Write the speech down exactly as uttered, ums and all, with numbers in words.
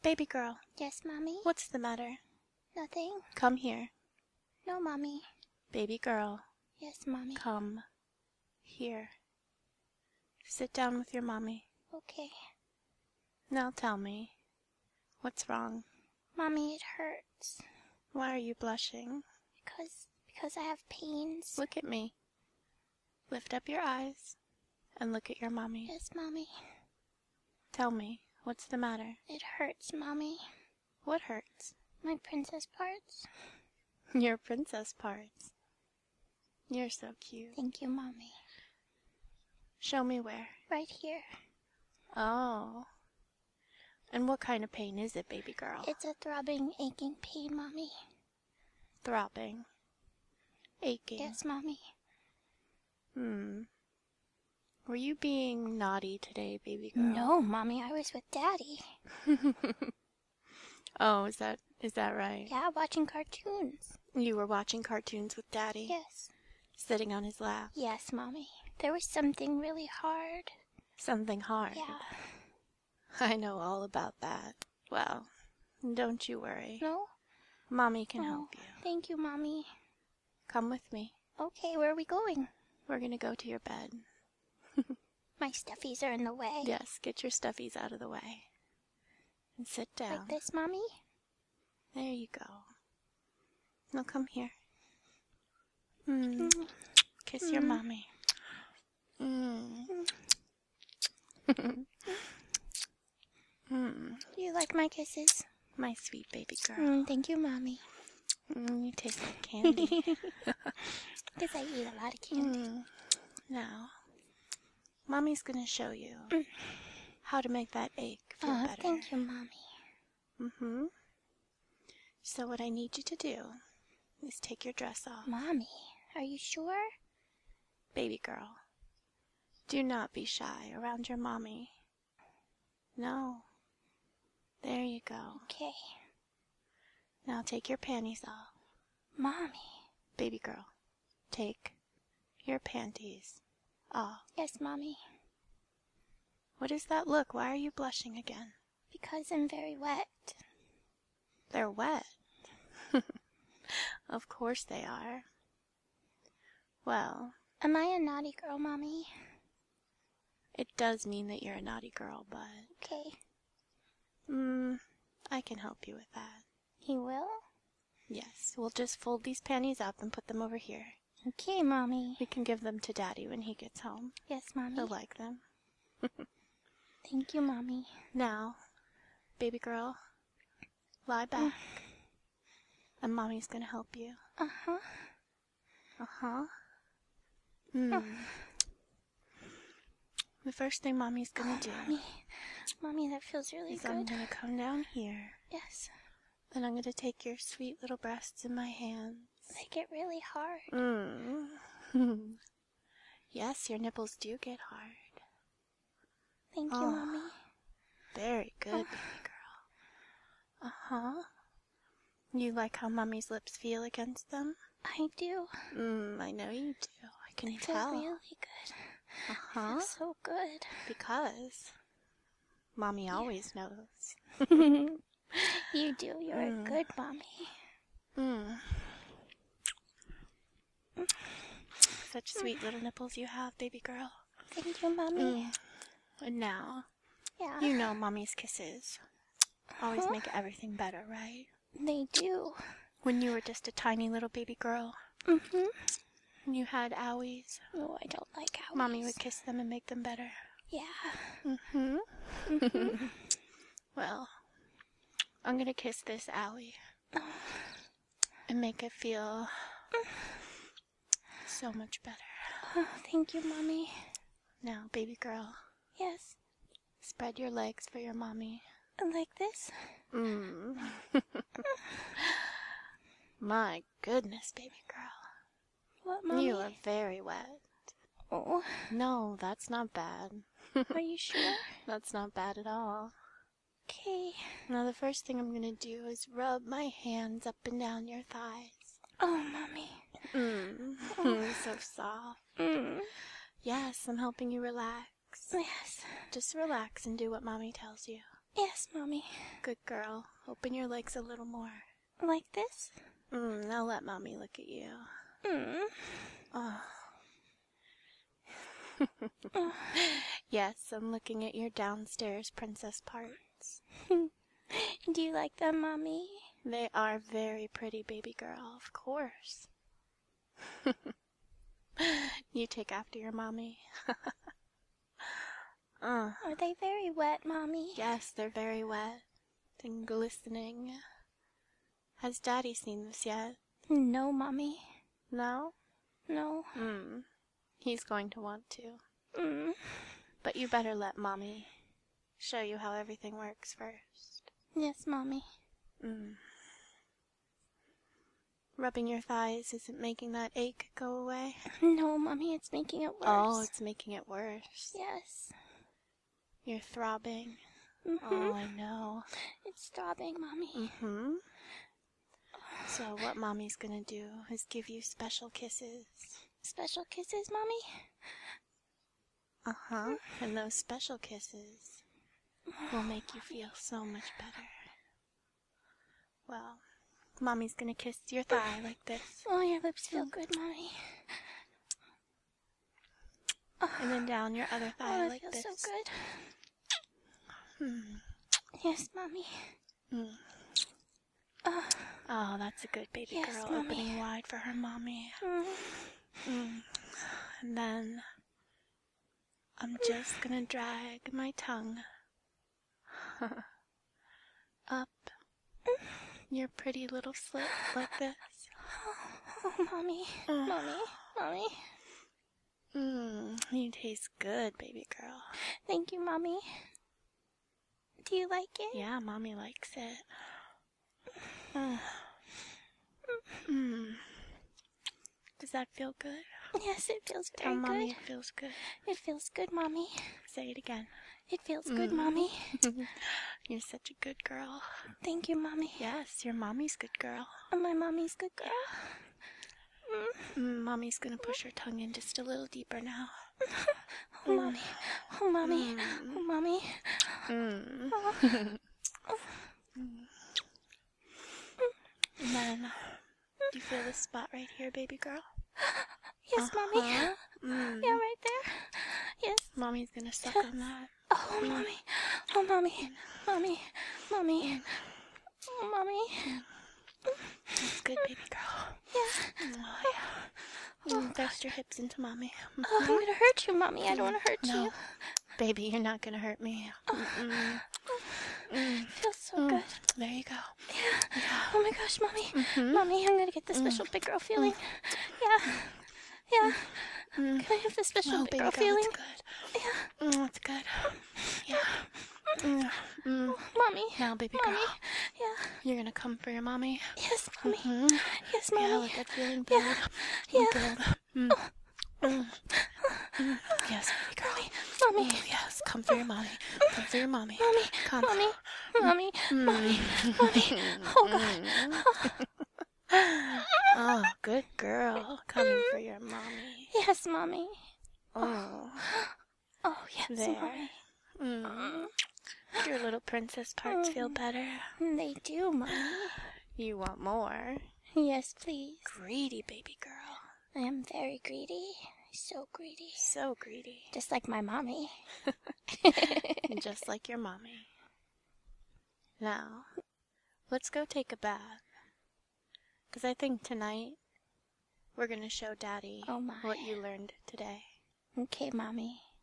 Baby girl, Yes, Mommy? what's the matter? Nothing? Come here. No, Mommy. Baby girl, Yes, Mommy. come here. Sit down with your mommy. Okay. Now tell me, what's wrong? Mommy, it hurts. Why are you blushing? Because, because I have pains. Look at me. Lift up your eyes and look at your mommy. Yes, Mommy. Tell me, what's the matter? It hurts, Mommy. What hurts? My princess parts. Your princess parts. You're so cute. Thank you, Mommy. Show me where. Right here. Oh. And what kind of pain is it, baby girl? It's a throbbing, aching pain, Mommy. Throbbing. Aching. Yes, Mommy. Hmm. Were you being naughty today, baby girl? No, Mommy, I was with Daddy. Oh, is that is that right? Yeah, watching cartoons. You were watching cartoons with Daddy? Yes. Sitting on his lap? Yes, Mommy. There was something really hard. Something hard? Yeah. I know all about that. Well, don't you worry. No? Mommy can Oh, help you. Thank you, Mommy. Come with me. Okay, where are we going? We're gonna go to your bed. My stuffies are in the way. Yes, get your stuffies out of the way. And sit down. Like this, Mommy? There you go. Now come here. Mm. Mm. Kiss Mm. your mommy. Mm. Mm. Do you like my kisses? My sweet baby girl. Mm, thank you, Mommy. Mm, you taste like candy. Because I eat a lot of candy. Mm. Now, Mommy's gonna show you Mm. how to make that ache feel Oh, better. thank you, Mommy. Mm-hmm. So what I need you to do is take your dress off. Mommy, are you sure? Baby girl, do not be shy around your mommy. No. There you go. Okay. Now take your panties off. Mommy. Baby girl, take your panties off. Yes, Mommy. What is that look? Why are you blushing again? Because I'm very wet. They're wet. Of course they are. Well, Am I a naughty girl, Mommy? it does mean that you're a naughty girl, but Okay. mm, I can help you with that. You will? Yes, we'll just fold these panties up and put them over here. Okay, Mommy. We can give them to Daddy when he gets home. Yes, Mommy. He'll like them. Thank you, Mommy. Now, baby girl, lie back. And Mommy's gonna help you. Uh-huh. Uh-huh. Mm. The first thing Mommy's gonna do Mommy. Mommy, that feels really is good. I'm gonna come down here. Yes. And I'm gonna take your sweet little breasts in my hands. They get really hard. Mm. Yes, your nipples do get hard. Thank Oh. you, Mommy. Very good, baby girl. Uh-huh. You like how Mommy's lips feel against them? I do. Mm, I know you do. I can They feel tell. really good. Uh-huh. Feels so good. Because Mommy always knows. You do. You're Mm. a good Mommy. Mm. Such sweet little nipples you have, baby girl. Thank you, Mommy. Mm. And now, Yeah. you know Mommy's kisses always Huh? make everything better, right? They do. When you were just a tiny little baby girl, Mm-hmm. and you had owies, No, I don't like how Mommy would kiss them and make them better. Yeah. Mm-hmm. Mm-hmm. Well, I'm gonna kiss this owie and make it feel so much better. Oh, thank you, Mommy. Now, baby girl, Yes. spread your legs for your mommy. Like this? Mm. My goodness, baby girl. What, Mommy? You are very wet. Oh, No, that's not bad. are you sure? That's not bad at all. Okay. Now, the first thing I'm gonna do is rub my hands up and down your thighs. Oh, Mommy. Mm. Oh. So soft. Mm. Yes, I'm helping you relax. Yes. Just relax and do what Mommy tells you. Yes, Mommy. Good girl. Open your legs a little more. Like this? Mm, now let Mommy look at you. Mm. Oh. Yes, I'm looking at your downstairs princess parts. Do you like them, Mommy? They are very pretty, baby girl, of course. You take after your mommy. uh, Are they very wet, Mommy? yes, they're very wet and glistening. Has Daddy seen this yet? No, Mommy. No? No. Hmm. He's going to want to. Mm. But you better let Mommy show you how everything works first. Yes, Mommy. Mm. Rubbing your thighs isn't making that ache go away? No, Mommy, it's making it worse. Oh, it's making it worse. Yes. You're throbbing. Mm-hmm. Oh, I know. It's throbbing, Mommy. Mm-hmm. So what Mommy's gonna do is give you special kisses. Special kisses, Mommy? Uh-huh. And those special kisses will make you feel so much better. Well, Mommy's gonna kiss your thigh like this. Oh, your lips feel good, Mommy. And then down your other thigh Oh, that like feels this. so good. Hmm. Yes, Mommy. Mm. Uh, Oh, that's a good baby Yes, girl, Mommy. opening wide for her mommy. mm. Mm. And then I'm just gonna drag my tongue up your pretty little slit like this. Oh, Mommy. Mm. Mommy. Mommy. Mmm, you taste good, baby girl. Thank you, Mommy. Do you like it? Yeah, Mommy likes it. Mm. Mm. Does that feel good? Yes, it feels Tell very Mommy good. it feels good. It feels good, Mommy. Say it again. It feels good, Mm. Mommy. You're such a good girl. Thank you, Mommy. Yes, your Mommy's good girl. And my Mommy's good girl. Mm, Mommy's gonna push her tongue in just a little deeper now. Oh, Mommy. Oh, Mommy. Mm. Oh, Mommy. Mm. Oh. And then, do you feel this spot right here, baby girl? Yes, Mommy. Uh-huh. Mm. Yeah, right there. Yes. Mommy's gonna suck on that. Oh, Mommy. Oh, Mommy. Mommy. Mommy. Oh, Mommy. That's good, baby girl. Yeah. Oh, yeah. Mm, thrust your hips into Mommy. Oh, I'm gonna hurt you, Mommy. I don't want to hurt No. you. Baby, you're not gonna hurt me. Mm-mm. Mm. Feels so Mm. good. There you go. Yeah. Oh my gosh, Mommy. Mhm. Mommy, I'm gonna get the special big girl feeling. Yeah. Yeah. Mm. Can I have the special Oh, big baby girl girl, feeling? that's good. Yeah. Mm, that's good. Yeah. Mm. Mm. Mommy. Now, baby Mommy. girl, Yeah. you're gonna come for your mommy. Yes, Mommy. Mhm. Yes, Yeah, Mommy. let that feeling build. Yeah. Build. Mm. Mm. Mm. Yes, baby girl. Mommy. Mm, yes, come for your mommy. Come for your mommy. Mommy. Come. Mommy. Mommy. Mm. Mommy. Oh, God. Oh, good girl. Coming for your mommy. Yes, Mommy. Oh, Oh, yes, there. Mommy. Mm. Your little princess parts feel better. They do, Mommy. You want more? Yes, please. Greedy baby girl. I am very greedy. So greedy. So greedy. Just like my mommy. Just like your mommy. Now, let's go take a bath. Because I think tonight we're going to show Daddy Oh, my. what you learned today. Okay, Mommy.